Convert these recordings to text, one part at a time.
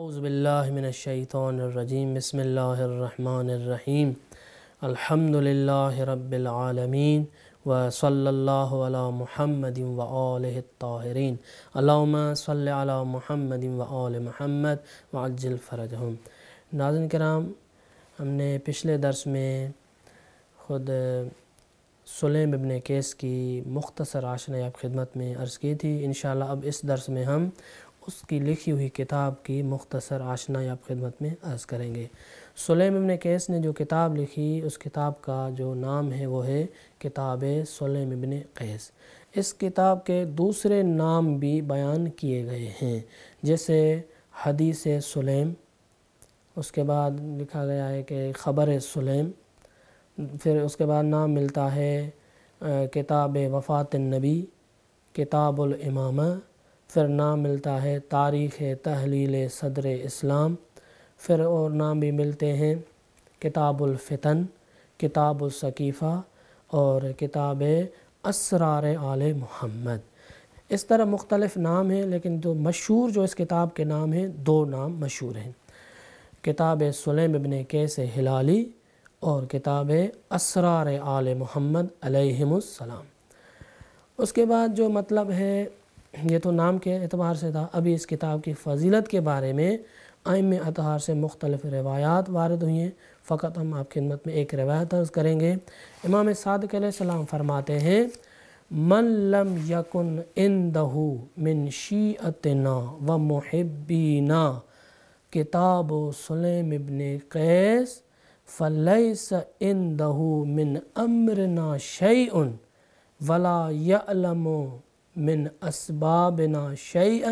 اعوذ باللہ من الشیطان الرجیم بسم اللہ الرحمن الرحیم الحمد للہ رب العالمین وصلی اللہ علی محمد وآلہ الطاہرین اللہم صلی علی محمد وآل محمد وعجل فرجہم۔ ناظرین کرام، ہم نے پچھلے درس میں خود سلیم ابن قیس کی مختصر آشنائی آپ خدمت میں عرض کی تھی۔ انشاءاللہ اب اس درس میں ہم اس کی لکھی ہوئی کتاب کی مختصر آشنائی آپ خدمت میں عرض کریں گے۔ سلیم ابن قیس نے جو کتاب لکھی، اس کتاب کا جو نام ہے وہ ہے کتاب سلیم ابن قیس۔ اس کتاب کے دوسرے نام بھی بیان کیے گئے ہیں، جیسے حدیث سلیم، اس کے بعد لکھا گیا ہے کہ خبر سلیم، پھر اس کے بعد نام ملتا ہے کتاب وفات النبی، کتاب الامامہ، پھر نام ملتا ہے تاریخ تحلیل صدر اسلام، پھر اور نام بھی ملتے ہیں کتاب الفتن، کتاب السقیفہ اور کتاب اسرار آل محمد۔ اس طرح مختلف نام ہیں، لیکن جو مشہور جو اس کتاب کے نام ہیں، دو نام مشہور ہیں، کتاب سلیم ابن قیس ہلالی اور کتاب اسرار آل محمد علیہم السلام۔ اس کے بعد جو مطلب ہے، یہ تو نام کے اعتبار سے تھا، ابھی اس کتاب کی فضیلت کے بارے میں ائمہ اطہار سے مختلف روایات وارد ہوئی ہیں۔ فقط ہم آپ کی خدمت میں ایک روایت عرض کریں گے۔ امام صادق علیہ السلام فرماتے ہیں: من لم یکن عندہ من شیعتنا و محبینا کتاب سلیم ابن قیس فلیس عندہ من امرنا شیء ولا یعلم من اسبابنا شیئا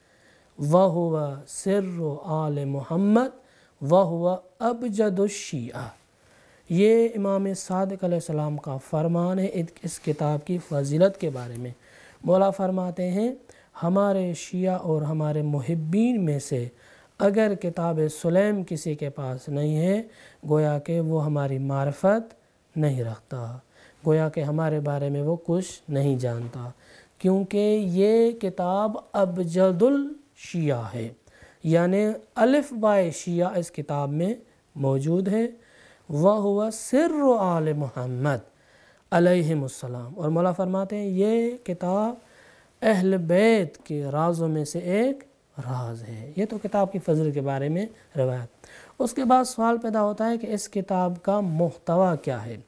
وہو سر آل محمد وہو ابجد الشیعہ۔ یہ امام صادق علیہ السلام کا فرمان ہے اس کتاب کی فضیلت کے بارے میں۔ مولا فرماتے ہیں ہمارے شیعہ اور ہمارے محبین میں سے اگر کتاب سلیم کسی کے پاس نہیں ہے، گویا کہ وہ ہماری معرفت نہیں رکھتا، گویا کہ ہمارے بارے میں وہ کچھ نہیں جانتا، کیونکہ یہ کتاب ابجد الشیعہ ہے، یعنی الف بائے شیعہ اس کتاب میں موجود ہے۔ وَهُوَ سِرُّ آلِ محمد علیہم السلام، اور مولا فرماتے ہیں یہ کتاب اہل بیت کے رازوں میں سے ایک راز ہے۔ یہ تو کتاب کی فضل کے بارے میں روایت۔ اس کے بعد سوال پیدا ہوتا ہے کہ اس کتاب کا محتویٰ کیا ہے؟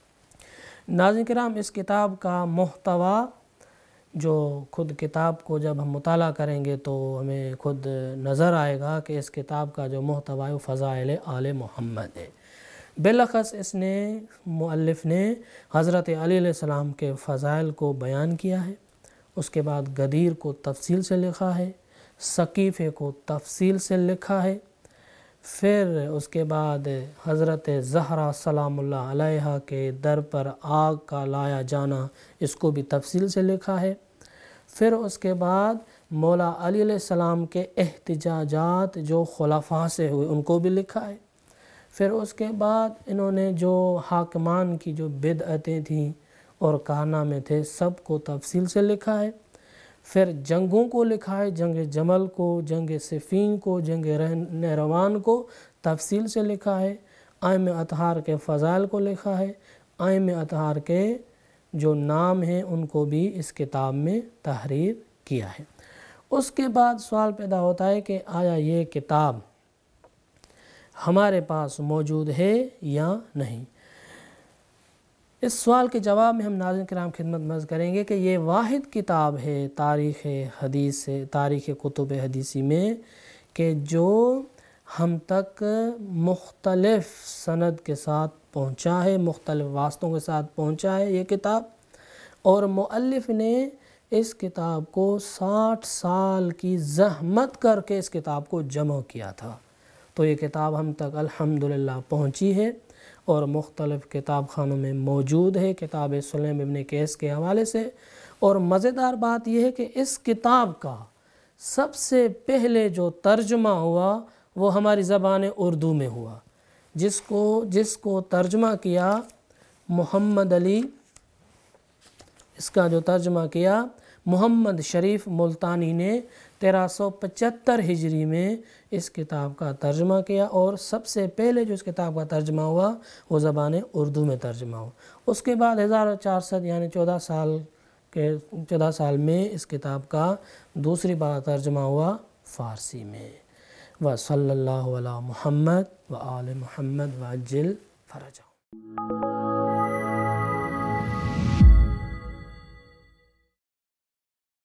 ناظرین کرام، اس کتاب کا محتویٰ جو خود کتاب کو جب ہم مطالعہ کریں گے تو ہمیں خود نظر آئے گا کہ اس کتاب کا جو محتویٰ ہے وہ فضائل آل محمد ہے۔ بالخص اس نے مؤلف نے حضرت علی علیہ السلام کے فضائل کو بیان کیا ہے، اس کے بعد غدیر کو تفصیل سے لکھا ہے، سقیفے کو تفصیل سے لکھا ہے، پھر اس کے بعد حضرت زہرا سلام اللہ علیہا کے در پر آگ کا لایا جانا، اس کو بھی تفصیل سے لکھا ہے، پھر اس کے بعد مولا علی علیہ السلام کے احتجاجات جو خلفاء سے ہوئے ان کو بھی لکھا ہے، پھر اس کے بعد انہوں نے جو حاکمان کی جو بدعتیں تھیں اور کارنامے تھے سب کو تفصیل سے لکھا ہے، پھر جنگوں کو لکھا ہے، جنگ جمل کو، جنگ صفین کو، جنگ نہروان کو تفصیل سے لکھا ہے، ائمہ اطہار کے فضائل کو لکھا ہے، ائمہ اطہار کے جو نام ہیں ان کو بھی اس کتاب میں تحریر کیا ہے۔ اس کے بعد سوال پیدا ہوتا ہے کہ آیا یہ کتاب ہمارے پاس موجود ہے یا نہیں؟ اس سوال کے جواب میں ہم ناظرین کرام خدمت میں عرض کریں گے کہ یہ واحد کتاب ہے تاریخ حدیث سے، تاریخ کتب حدیثی میں، کہ جو ہم تک مختلف سند کے ساتھ پہنچا ہے، مختلف واسطوں کے ساتھ پہنچا ہے یہ کتاب، اور مؤلف نے اس کتاب کو 60 سال کی زحمت کر کے اس کتاب کو جمع کیا تھا۔ تو یہ کتاب ہم تک الحمدللہ پہنچی ہے اور مختلف کتاب خانوں میں موجود ہے کتاب سلیم ابن قیس کے حوالے سے۔ اور مزیدار بات یہ ہے کہ اس کتاب کا سب سے پہلے جو ترجمہ ہوا وہ ہماری زبان اردو میں ہوا، جس کو ترجمہ کیا محمد علی، اس کا جو ترجمہ کیا محمد شریف ملتانی نے 1375 ہجری میں اس کتاب کا ترجمہ کیا، اور سب سے پہلے جو اس کتاب کا ترجمہ ہوا وہ زبان اردو میں ترجمہ ہوا۔ اس کے بعد 1400 یعنی 14 سال میں اس کتاب کا دوسری بار ترجمہ ہوا فارسی میں۔ وصلی اللہ علی محمد وآل محمد وعجل فرجہ۔